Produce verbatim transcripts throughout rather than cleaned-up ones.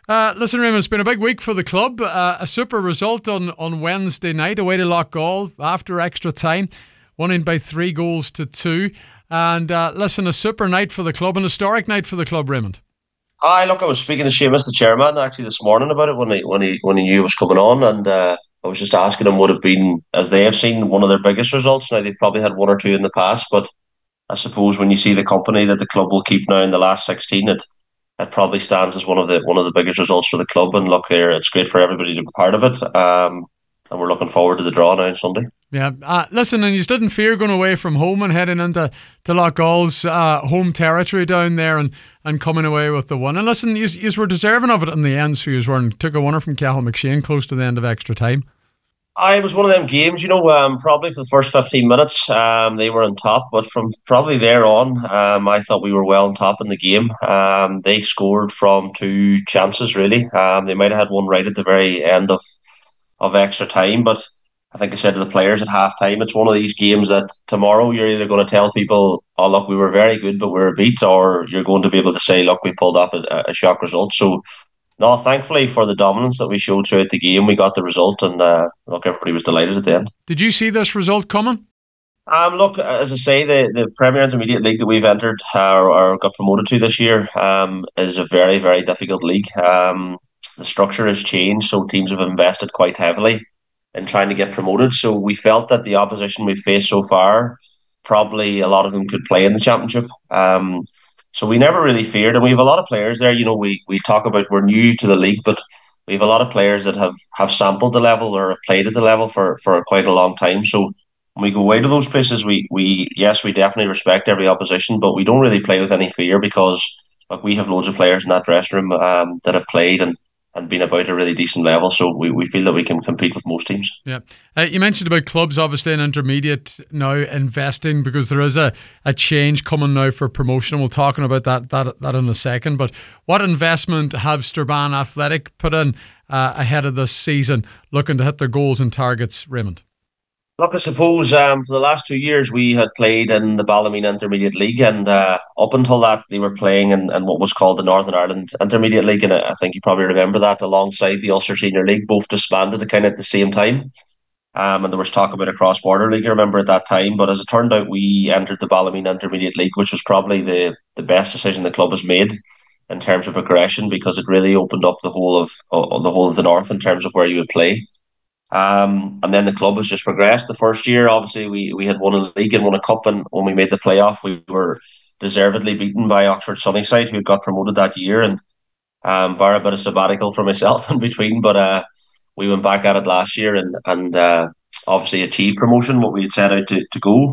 Uh, listen, Raymond, it's been a big week for the club. Uh, a super result on, on Wednesday night away to Loughgall after extra time, winning by three goals to two. And uh, listen, a super night for the club, an historic night for the club, Raymond. Hi, look, I was speaking to Seamus, the chairman, actually this morning about it when he when he when he knew it was coming on, and uh, I was just asking him would it been as they have seen one of their biggest results. Now they've probably had one or two in the past, but I suppose when you see the company that the club will keep now in the last sixteen, it it probably stands as one of the one of the biggest results for the club. And look, here it's great for everybody to be part of it, um, and we're looking forward to the draw now on Sunday. Yeah, uh, listen, and you didn't fear going away from home and heading into to Loughgall's uh, home territory down there and, and coming away with the one. And listen, you were deserving of it in the end, so you were and took a winner from Cathal McShane close to the end of extra time. I it was one of them games, you know, um, probably for the first fifteen minutes, um, they were on top, but from probably there on, um, I thought we were well on top in the game. Um, they scored from two chances, really. Um, they might have had one right at the very end of, of extra time, but I think I said to the players at half time, it's one of these games that tomorrow you're either going to tell people, oh, look, we were very good, but we were beat, or you're going to be able to say, look, we pulled off a, a shock result. So, no, thankfully for the dominance that we showed throughout the game, we got the result, and uh, look, everybody was delighted at the end. Did you see this result coming? Um, look, as I say, the, the Premier Intermediate League that we've entered uh, or, or got promoted to this year um, is a very, very difficult league. Um, the structure has changed, so teams have invested quite heavily in trying to get promoted. So we felt that the opposition we've faced so far, probably a lot of them could play in the championship. Um, so we never really feared, and we have a lot of players there. You know, we we talk about we're new to the league, but we have a lot of players that have have sampled the level or have played at the level for for quite a long time. So when we go away to those places, we we yes, we definitely respect every opposition, but we don't really play with any fear because like we have loads of players in that dressing room um, that have played and and been about a really decent level. So we, we feel that we can compete with most teams. Yeah. Uh, you mentioned about clubs, obviously, in intermediate now investing because there is a, a change coming now for promotion. We'll talking about that, that that in a second. But what investment have Strabane Athletic put in uh, ahead of this season, looking to hit their goals and targets, Raymond? Look, I suppose um, for the last two years we had played in the Ballymena Intermediate League, and uh, up until that they were playing in, in what was called the Northern Ireland Intermediate League, and I I think you probably remember that alongside the Ulster Senior League, both disbanded kind of at the same time. Um, and there was talk about a cross-border league, I remember at that time. But as it turned out, we entered the Ballymena Intermediate League, which was probably the, the best decision the club has made in terms of progression because it really opened up the whole of, of the whole of the north in terms of where you would play. Um, and then the club has just progressed. The first year, obviously, we, we had won a league and won a cup, and when we made the playoff, we were deservedly beaten by Oxford Sunnyside, who had got promoted that year. And um, bar a bit of sabbatical for myself in between, but uh, we went back at it last year and and uh, obviously achieved promotion, what we had set out to, to go.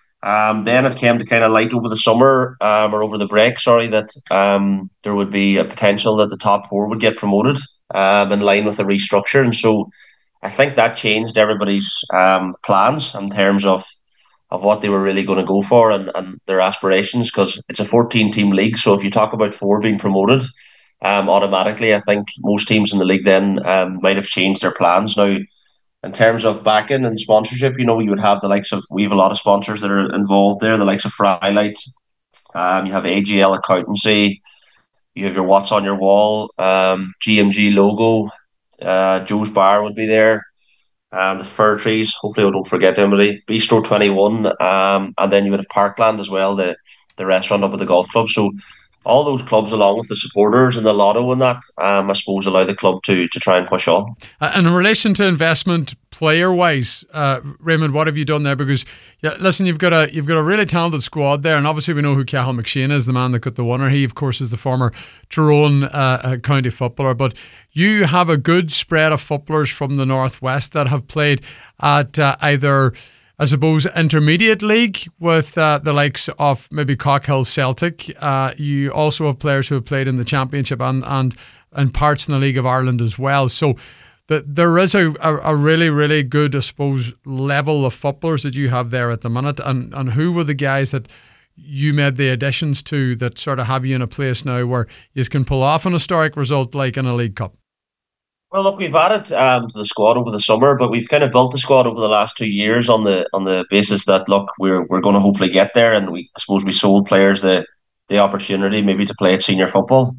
Um, then it came to kind of light over the summer um, or over the break, sorry, that um, there would be a potential that the top four would get promoted um, in line with the restructure. And so I think that changed everybody's um, plans in terms of of what they were really going to go for and, and their aspirations because it's a fourteen team league. So if you talk about four being promoted, um, automatically, I think most teams in the league then um, might have changed their plans. Now, in terms of backing and sponsorship, you know, you would have the likes of, we have a lot of sponsors that are involved there, the likes of Frylight, um, you have A G L Accountancy, you have your What's on Your Wall, um, G M G logo, uh, Joe's Bar would be there, um, the Fir Trees, hopefully I don't forget anybody, Bistro twenty-one, um, and then you would have Parkland as well, the, the restaurant up at the golf club. So all those clubs, along with the supporters and the lotto and that, um, I suppose, allow the club to to try and push on. Uh, and in relation to investment, player-wise, uh, Raymond, what have you done there? Because yeah, listen, you've got a you've got a really talented squad there, and obviously we know who Cathal McShane is, the man that got the winner. He, of course, is the former Tyrone uh, uh, county footballer. But you have a good spread of footballers from the northwest that have played at uh, either, I suppose, intermediate league with uh, the likes of maybe Cockhill Celtic. Uh, you also have players who have played in the Championship and and, and parts in the League of Ireland as well. So the, there is a, a, a really, really good, I suppose, level of footballers that you have there at the minute. And, and who were the guys that you made the additions to that sort of have you in a place now where you can pull off an historic result like in a League Cup? Well, look, we've added um, to the squad over the summer, but we've kind of built the squad over the last two years on the on the basis that look, we're we're going to hopefully get there, and we I suppose we sold players the the opportunity maybe to play at senior football.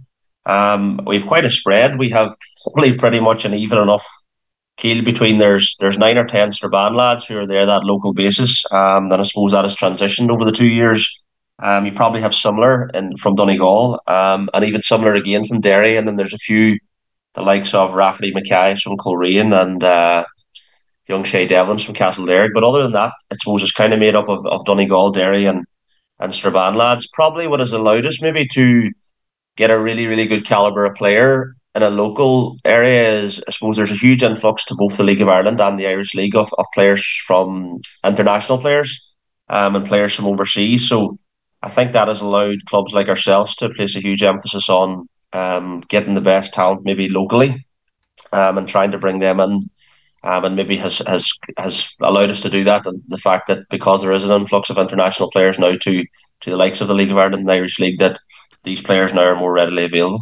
Um, we have quite a spread. We have probably pretty much an even enough keel between there's there's nine or ten Strabane lads who are there that local basis. Um, then I suppose that has transitioned over the two years. Um, you probably have similar in from Donegal, um, and even similar again from Derry, and then there's a few the likes of Rafferty Mackay from Coleraine and uh, young Shay Devlins from Castle Derrick. But other than that, I suppose it's kind of made up of, of Donegal, Derry, and and Strabane lads. Probably what has allowed us maybe to get a really, really good caliber of player in a local area is, I suppose, there's a huge influx to both the League of Ireland and the Irish League of, of players from international players um, and players from overseas. So I think that has allowed clubs like ourselves to place a huge emphasis on um, getting the best talent maybe locally um, and trying to bring them in. Um, and maybe has, has has allowed us to do that. And the fact that because there is an influx of international players now to to the likes of the League of Ireland and the Irish League, that these players now are more readily available.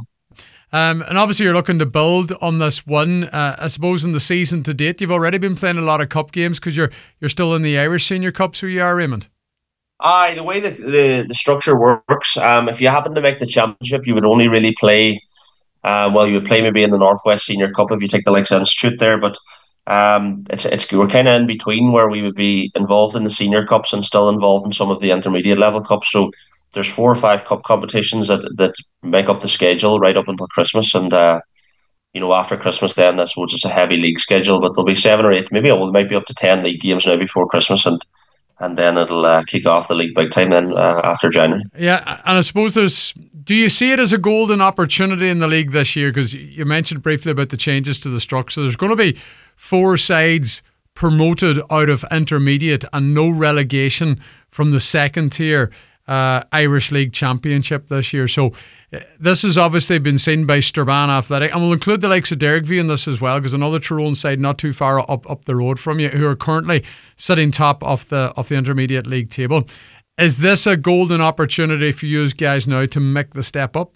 Um, and obviously, you're looking to build on this one. Uh, I suppose in the season to date, you've already been playing a lot of cup games because you're you're still in the Irish Senior Cups. Who you are, Raymond? Aye, the way that the, the structure works, um, if you happen to make the championship, you would only really play. Um, well, you would play maybe in the Northwest Senior Cup if you take the likes of Institute there, but um, it's it's we're kind of in between where we would be involved in the senior cups and still involved in some of the intermediate level cups. So there's four or five cup competitions that that make up the schedule right up until Christmas, and uh, you know after Christmas then I suppose it's a heavy league schedule, but there'll be seven or eight, maybe well, there might be up to ten league games now before Christmas, and and then it'll uh, kick off the league big time then uh, after January. Yeah, and I suppose there's. Do you see it as a golden opportunity in the league this year? Because you mentioned briefly about the changes to the structure. There's going to be four sides promoted out of intermediate and no relegation from the second tier uh, Irish League Championship this year. So uh, this has obviously been seen by Strabane Athletic, and we'll include the likes of Derrickview in this as well, because another Tyrone side not too far up up the road from you, who are currently sitting top of the of the intermediate league table. Is this a golden opportunity for you guys now to make the step up?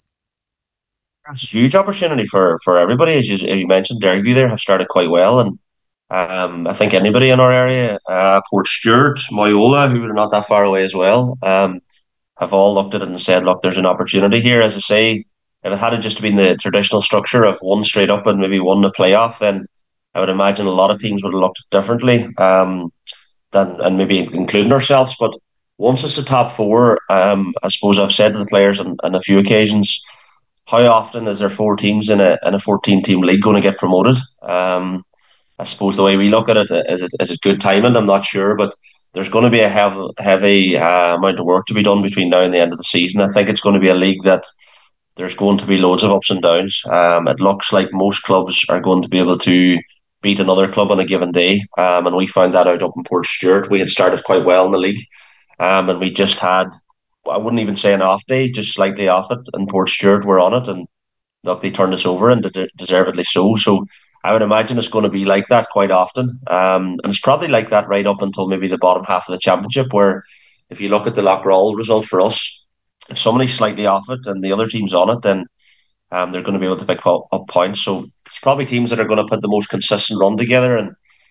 It's a huge opportunity for for everybody. As you, as you mentioned, Derrickview there have started quite well, and um, I think anybody in our area, uh, Portstewart, Moyola, who are not that far away as well, um, have all looked at it and said, "Look, there's an opportunity here." As I say, if it had just been the traditional structure of one straight up and maybe one to playoff, then I would imagine a lot of teams would have looked differently. Um, than and maybe including ourselves. But once it's the top four, um, I suppose I've said to the players on, on a few occasions, how often is there four teams in a in a fourteen team league going to get promoted? Um, I suppose the way we look at it is it is it good timing? I'm not sure, but there's going to be a heavy, heavy uh, amount of work to be done between now and the end of the season. I think it's going to be a league that there's going to be loads of ups and downs. Um, it looks like most clubs are going to be able to beat another club on a given day, um, and we found that out up in Portstewart. We had started quite well in the league, um, and we just had, I wouldn't even say an off day, just slightly off it, and Portstewart were on it, and look, they turned us over, and de- deservedly so. So I would imagine it's going to be like that quite often, um, and it's probably like that right up until maybe the bottom half of the championship, where if you look at the Loughroll result for us, if somebody's slightly off it and the other team's on it, then um, they're going to be able to pick up, up points. So it's probably teams that are going to put the most consistent run together, and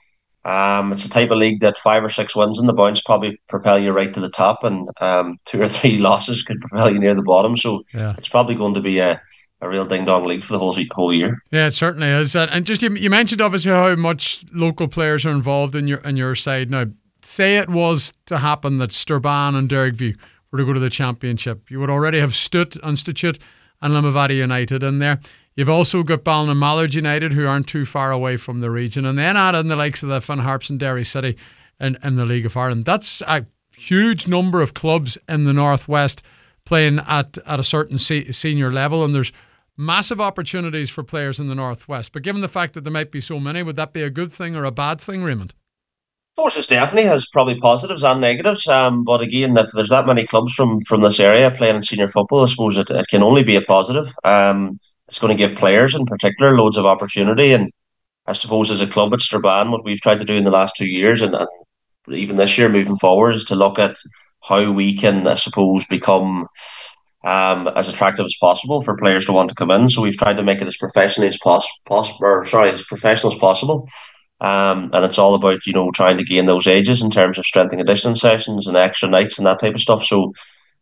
um, it's a type of league that five or six wins in the bounce probably propel you right to the top, and um, two or three losses could propel you near the bottom. So Yeah. it's probably going to be a, a real ding dong league for the whole whole year. Yeah, it certainly is. And just you, you mentioned obviously how much local players are involved in your in your side. Now, say it was to happen that Strabane and Derrickview were to go to the championship, you would already have Stut, Institute, and Limavady United in there. You've also got Ballina United, who aren't too far away from the region, and then add in the likes of the Finn Harps and Derry City in, in the League of Ireland. That's a huge number of clubs in the Northwest playing at, at a certain se- senior level, and there's massive opportunities for players in the Northwest. But given the fact that there might be so many, would that be a good thing or a bad thing, Raymond? Of course, it definitely has probably positives and negatives. Um, but again, if there's that many clubs from from this area playing in senior football, I suppose it, it can only be a positive. Um, it's going to give players in particular loads of opportunity. And I suppose as a club at Strabane, what we've tried to do in the last two years and, and even this year moving forward is to look at how we can, I suppose, become um, as attractive as possible for players to want to come in. So we've tried to make it as professionally as possible, poss- or sorry, as professional as possible. Um, and it's all about, you know, trying to gain those ages in terms of strength and conditioning sessions and extra nights and that type of stuff. So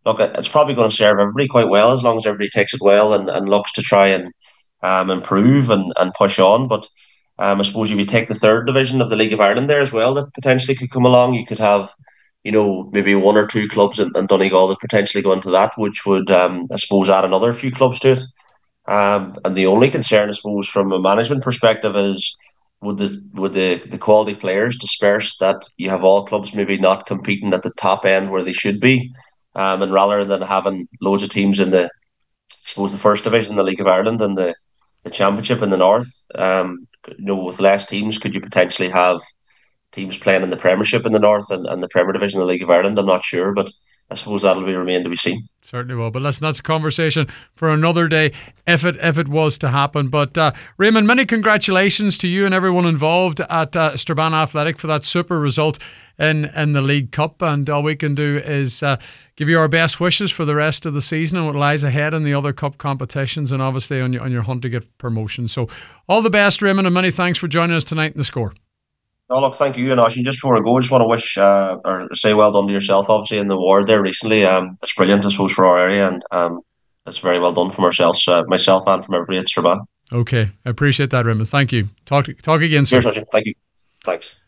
look, it's probably going to serve everybody quite well as long as everybody takes it well and, and looks to try and um, improve and, and push on. But um, I suppose if you take the third division of the League of Ireland there as well, that potentially could come along. You could have, you know, maybe one or two clubs in, in Donegal that potentially go into that, which would, um, I suppose, add another few clubs to it. Um, and the only concern, I suppose, from a management perspective is would the would the, the quality players disperse that you have all clubs maybe not competing at the top end where they should be, um, and rather than having loads of teams in the, I suppose, the first division, the League of Ireland, and the the Championship in the north, um, you know, with less teams, could you potentially have teams playing in the Premiership in the north and, and the Premier Division of the League of Ireland? I'm not sure, but I suppose that'll be remain to be seen. Certainly will. But listen, that's a conversation for another day if it if it was to happen. But uh, Raymond, many congratulations to you and everyone involved at uh, Strabane Athletic for that super result in, in the League Cup. And all we can do is uh, give you our best wishes for the rest of the season and what lies ahead in the other cup competitions, and obviously on your, on your hunt to get promotion. So all the best, Raymond, and many thanks for joining us tonight in The Score. Oh, look, thank you. And Oisin, just before I go, I just want to wish uh, or say well done to yourself, obviously, in the award there recently. Um, it's brilliant, I suppose, for our area, and um, it's very well done from ourselves, uh, myself and from everybody at Strabane. Okay, I appreciate that, Raymond. Thank you. Talk talk again soon. Cheers, Oisin. Thank you. Thanks.